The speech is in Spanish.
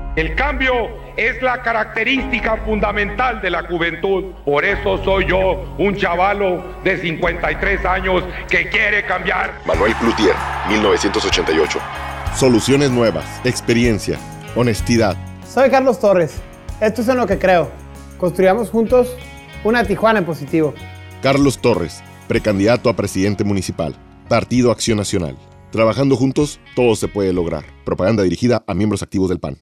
El cambio es la característica fundamental de la juventud. Por eso soy yo, un chavalo de 53 años que quiere cambiar. Manuel Cloutier, 1988. Soluciones nuevas, experiencia, honestidad. Soy Carlos Torres. Esto es en lo que creo. Construyamos juntos una Tijuana en positivo. Carlos Torres, precandidato a presidente municipal. Partido Acción Nacional. Trabajando juntos, todo se puede lograr. Propaganda dirigida a miembros activos del PAN.